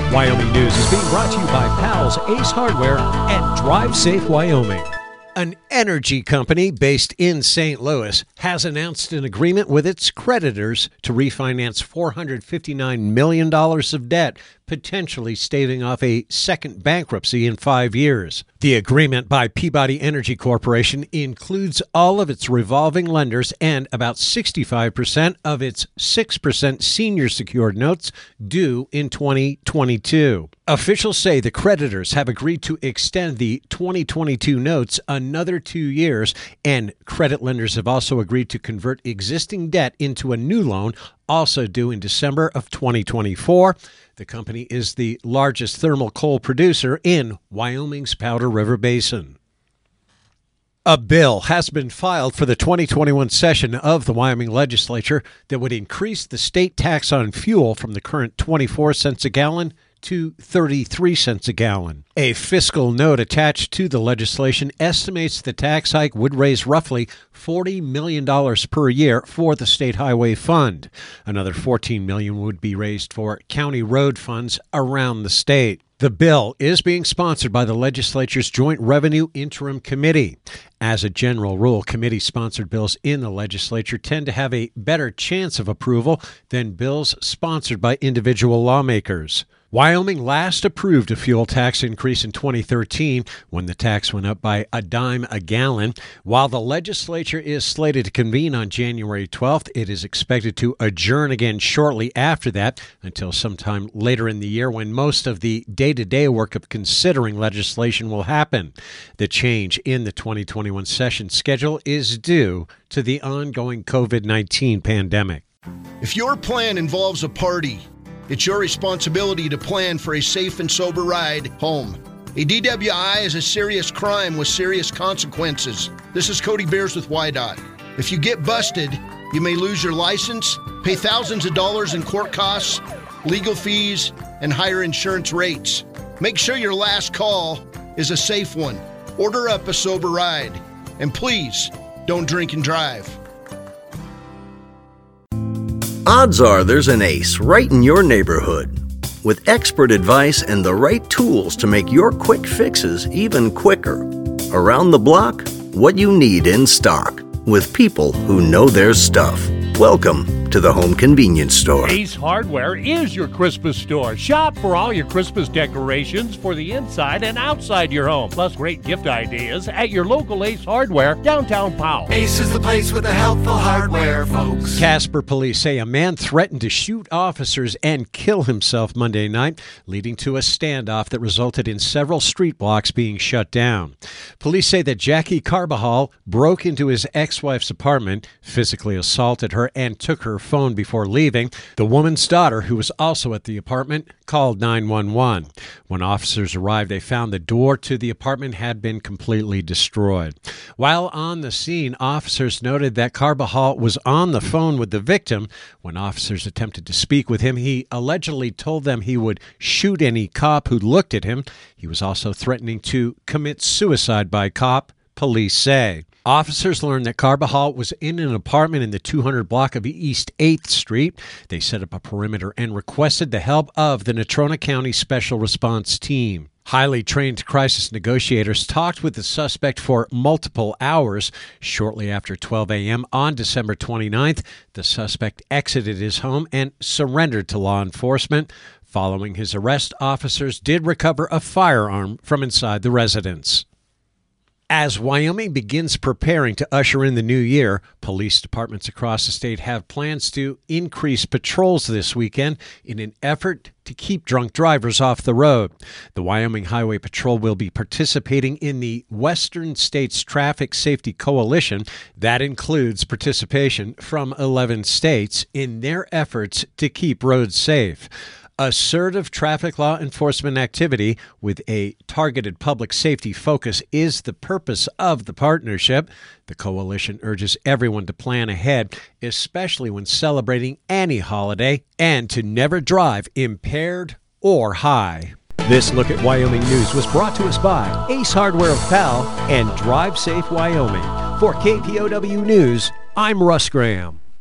Wyoming News is being brought to you by Pals Ace Hardware and Drive Safe Wyoming. An energy company based in St. Louis has announced an agreement with its creditors to refinance $459 million of debt, potentially staving off a second bankruptcy in 5 years. The agreement by Peabody Energy Corporation includes all of its revolving lenders and about 65% of its 6% senior secured notes due in 2022. Officials say the creditors have agreed to extend the 2022 notes another 2 years, and credit lenders have also agreed to convert existing debt into a new loan, also due in December of 2024. The company is the largest thermal coal producer in Wyoming's Powder River Basin. A bill has been filed for the 2021 session of the Wyoming legislature that would increase the state tax on fuel from the current 24 cents a gallon to 33 cents a gallon. A fiscal note attached to the legislation estimates the tax hike would raise roughly $40 million per year for the State Highway Fund. Another $14 million would be raised for county road funds around the state. The bill is being sponsored by the legislature's Joint Revenue Interim Committee. As a general rule, committee-sponsored bills in the legislature tend to have a better chance of approval than bills sponsored by individual lawmakers. Wyoming last approved a fuel tax increase in 2013 when the tax went up by a dime a gallon. While the legislature is slated to convene on January 12th, it is expected to adjourn again shortly after that until sometime later in the year when most of the day-to-day work of considering legislation will happen. The change in the 2021 session schedule is due to the ongoing COVID-19 pandemic. If your plan involves a party, it's your responsibility to plan for a safe and sober ride home. A DWI is a serious crime with serious consequences. This is Cody Beers with WYDOT. If you get busted, you may lose your license, pay thousands of dollars in court costs, legal fees, and higher insurance rates. Make sure your last call is a safe one. Order up a sober ride. And please, don't drink and drive. Odds are there's an ace right in your neighborhood. With expert advice and the right tools to make your quick fixes even quicker. Around the block, what you need in stock. With people who know their stuff. Welcome to the Home Convenience Store. Ace Hardware is your Christmas store. Shop for all your Christmas decorations for the inside and outside your home. Plus great gift ideas at your local Ace Hardware, downtown Powell. Ace is the place with the helpful hardware, folks. Casper police say a man threatened to shoot officers and kill himself Monday night, leading to a standoff that resulted in several street blocks being shut down. Police say that Jackie Carbajal broke into his ex-wife's apartment, physically assaulted her, and took her phone before leaving. The woman's daughter, who was also at the apartment, called 911. When officers arrived, they found the door to the apartment had been completely destroyed. While on the scene, officers noted that Carbajal was on the phone with the victim. When officers attempted to speak with him, he allegedly told them he would shoot any cop who looked at him. He was also threatening to commit suicide by cop, police say. Officers learned that Carbajal was in an apartment in the 200 block of East 8th Street. They set up a perimeter and requested the help of the Natrona County Special Response Team. Highly trained crisis negotiators talked with the suspect for multiple hours. Shortly after 12 a.m. on December 29th, the suspect exited his home and surrendered to law enforcement. Following his arrest, officers did recover a firearm from inside the residence. As Wyoming begins preparing to usher in the new year, police departments across the state have plans to increase patrols this weekend in an effort to keep drunk drivers off the road. The Wyoming Highway Patrol will be participating in the Western States Traffic Safety Coalition. That includes participation from 11 states in their efforts to keep roads safe. Assertive traffic law enforcement activity with a targeted public safety focus is the purpose of the partnership. The coalition urges everyone to plan ahead, especially when celebrating any holiday, and to never drive impaired or high. This Look at Wyoming News was brought to us by Ace Hardware of Powell and Drive Safe Wyoming. For KPOW News, I'm Russ Graham.